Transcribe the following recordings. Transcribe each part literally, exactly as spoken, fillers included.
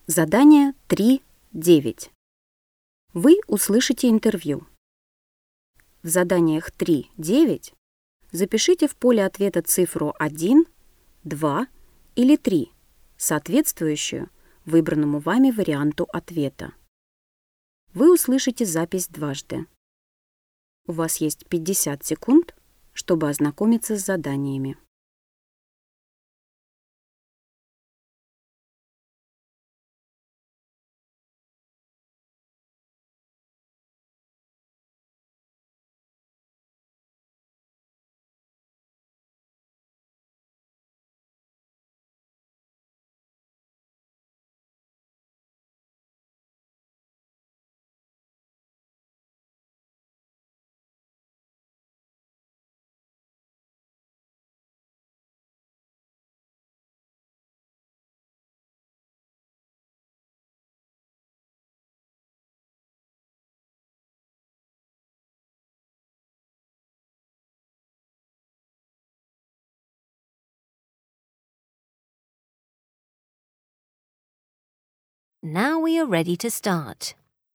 Задание три девять. Вы услышите интервью. В заданиях три девять запишите в поле ответа цифру один, два или три, соответствующую выбранному вами варианту ответа. Вы услышите запись дважды. У вас есть пятьдесят секунд, чтобы ознакомиться с заданиями. Now we are ready to start.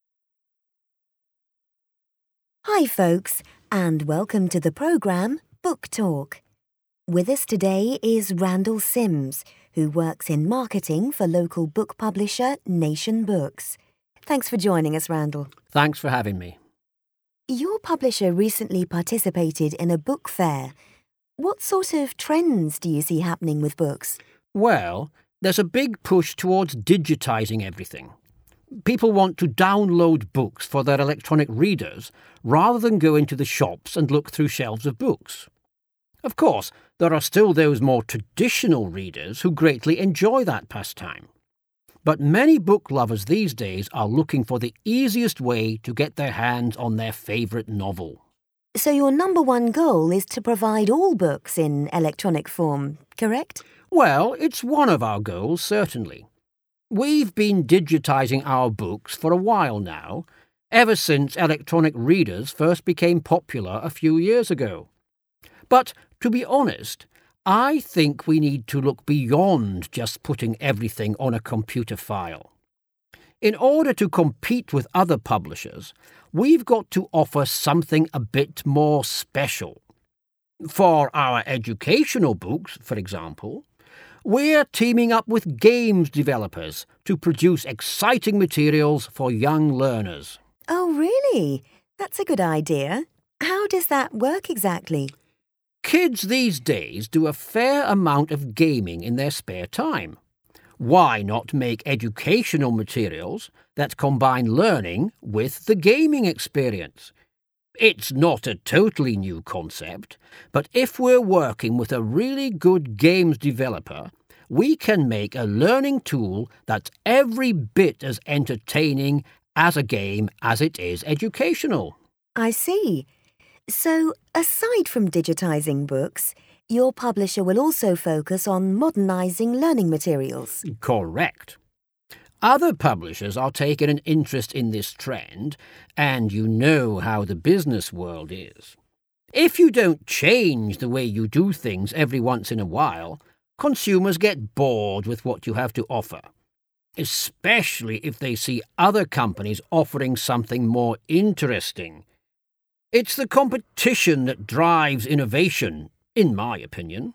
Hi folks, and welcome to the programme Book Talk. With us today is Randall Sims, who works in marketing for local book publisher Nation Books. Thanks for joining us, Randall. Thanks for having me. Your publisher recently participated in a book fair. What sort of trends do you see happening with books? Well, there's a big push towards digitising everything. People want to download books for their electronic readers rather than go into the shops and look through shelves of books. Of course, there are still those more traditional readers who greatly enjoy that pastime. But many book lovers these days are looking for the easiest way to get their hands on their favourite novel. So your number one goal is to provide all books in electronic form, correct? Well, it's one of our goals, certainly. We've been digitising our books for a while now, ever since electronic readers first became popular a few years ago. But, to be honest, I think we need to look beyond just putting everything on a computer file. In order to compete with other publishers, we've got to offer something a bit more special. For our educational books, for example, we're teaming up with games developers to produce exciting materials for young learners. Oh, really? That's a good idea. How does that work exactly? Kids these days do a fair amount of gaming in their spare time. Why not make educational materials that combine learning with the gaming experience? It's not a totally new concept, but if we're working with a really good games developer, we can make a learning tool that's every bit as entertaining as a game as it is educational. I see. So, aside from digitising books, your publisher will also focus on modernising learning materials. Correct. Other publishers are taking an interest in this trend, and you know how the business world is. If you don't change the way you do things every once in a while, consumers get bored with what you have to offer, especially if they see other companies offering something more interesting. It's the competition that drives innovation, in my opinion.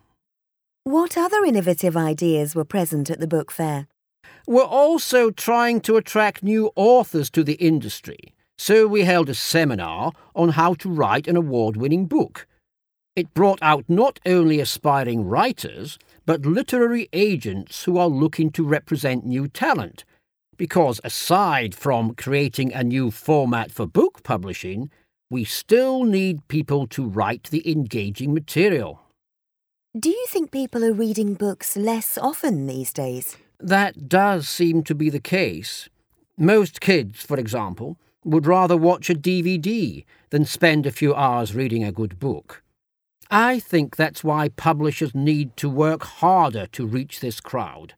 What other innovative ideas were present at the book fair? We're also trying to attract new authors to the industry, so we held a seminar on how to write an award-winning book. It brought out not only aspiring writers, but literary agents who are looking to represent new talent, because aside from creating a new format for book publishing, we still need people to write the engaging material. Do you think people are reading books less often these days? That does seem to be the case. Most kids, for example, would rather watch a D V D than spend a few hours reading a good book. I think that's why publishers need to work harder to reach this crowd.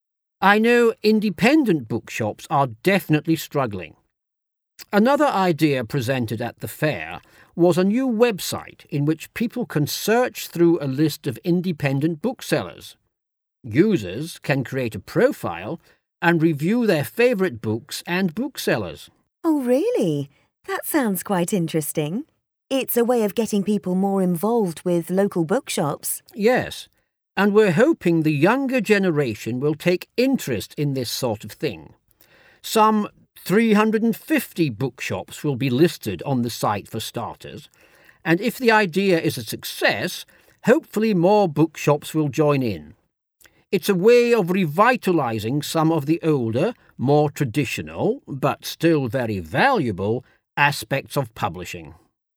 I know independent bookshops are definitely struggling. Another idea presented at the fair was a new website in which people can search through a list of independent booksellers. Users can create a profile and review their favourite books and booksellers. Oh, really? That sounds quite interesting. It's a way of getting people more involved with local bookshops. Yes, and we're hoping the younger generation will take interest in this sort of thing. Some three hundred fifty bookshops will be listed on the site for starters, and if the idea is a success, hopefully more bookshops will join in. It's a way of revitalising some of the older, more traditional, but still very valuable, aspects of publishing.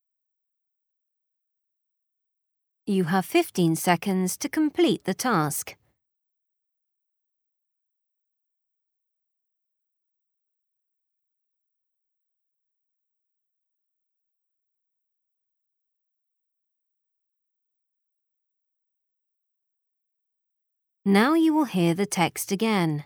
You have fifteen seconds to complete the task. Now you will hear the text again.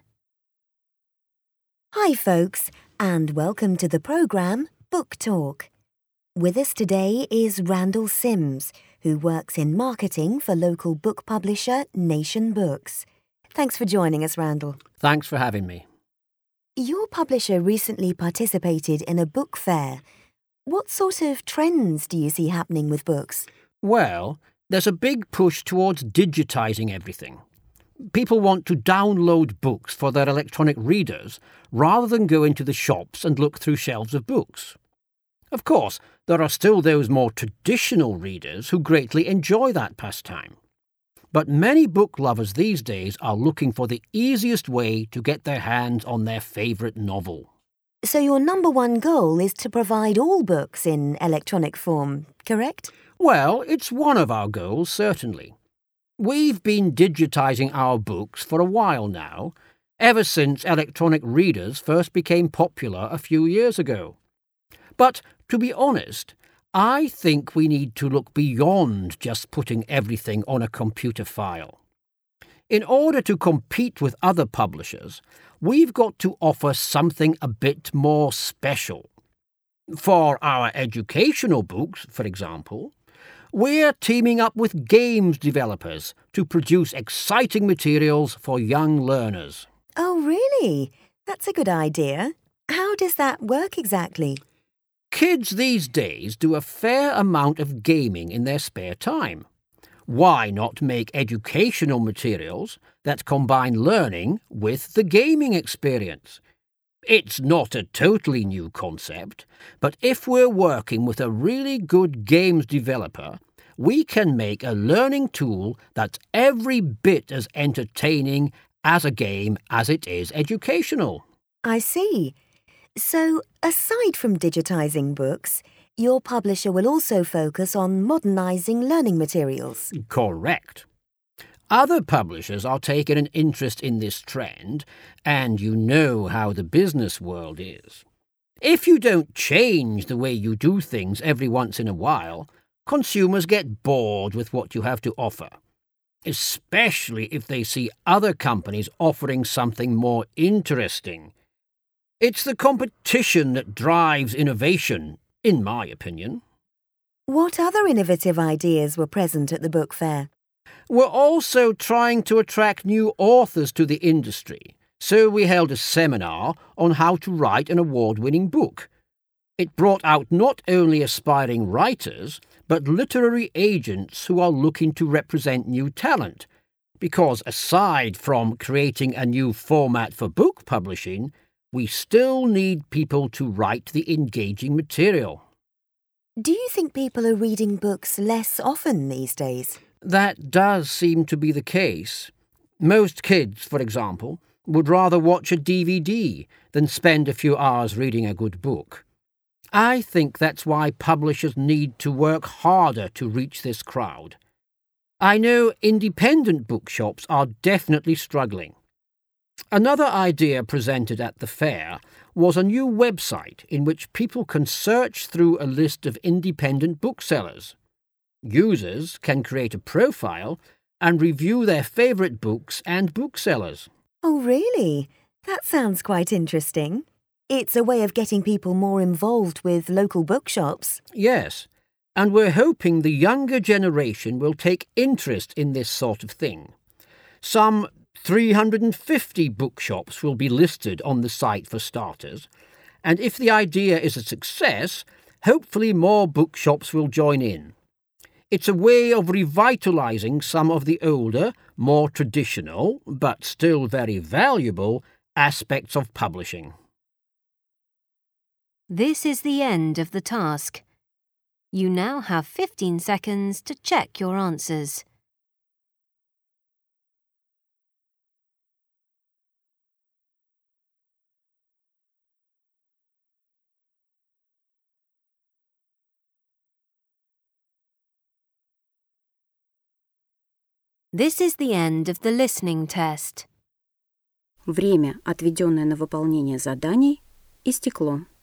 Hi, folks, and welcome to the programme Book Talk. With us today is Randall Sims, who works in marketing for local book publisher Nation Books. Thanks for joining us, Randall. Thanks for having me. Your publisher recently participated in a book fair. What sort of trends do you see happening with books? Well, there's a big push towards digitising everything. People want to download books for their electronic readers rather than go into the shops and look through shelves of books. Of course, there are still those more traditional readers who greatly enjoy that pastime. But many book lovers these days are looking for the easiest way to get their hands on their favourite novel. So your number one goal is to provide all books in electronic form, correct? Well, it's one of our goals, certainly. We've been digitising our books for a while now, ever since electronic readers first became popular a few years ago. But, to be honest, I think we need to look beyond just putting everything on a computer file. In order to compete with other publishers, we've got to offer something a bit more special. For our educational books, for example, we're teaming up with games developers to produce exciting materials for young learners. Oh, really? That's a good idea. How does that work exactly? Kids these days do a fair amount of gaming in their spare time. Why not make educational materials that combine learning with the gaming experience? It's not a totally new concept, but if we're working with a really good games developer, we can make a learning tool that's every bit as entertaining as a game as it is educational. I see. So, aside from digitising books, your publisher will also focus on modernising learning materials. Correct. Other publishers are taking an interest in this trend, and you know how the business world is. If you don't change the way you do things every once in a while, consumers get bored with what you have to offer, especially if they see other companies offering something more interesting. It's the competition that drives innovation, in my opinion. What other innovative ideas were present at the book fair? We're also trying to attract new authors to the industry, so we held a seminar on how to write an award-winning book. It brought out not only aspiring writers, but literary agents who are looking to represent new talent, because aside from creating a new format for book publishing, we still need people to write the engaging material. Do you think people are reading books less often these days? That does seem to be the case. Most kids, for example, would rather watch a D V D than spend a few hours reading a good book. I think that's why publishers need to work harder to reach this crowd. I know independent bookshops are definitely struggling. Another idea presented at the fair was a new website in which people can search through a list of independent booksellers. Users can create a profile and review their favourite books and booksellers. Oh, really? That sounds quite interesting. It's a way of getting people more involved with local bookshops. Yes, and we're hoping the younger generation will take interest in this sort of thing. Some three hundred fifty bookshops will be listed on the site for starters, and if the idea is a success, hopefully more bookshops will join in. It's a way of revitalising some of the older, more traditional, but still very valuable, aspects of publishing. This is the end of the task. You now have fifteen seconds to check your answers. This is the end of the listening test. Время, отведенное на выполнение заданий, истекло.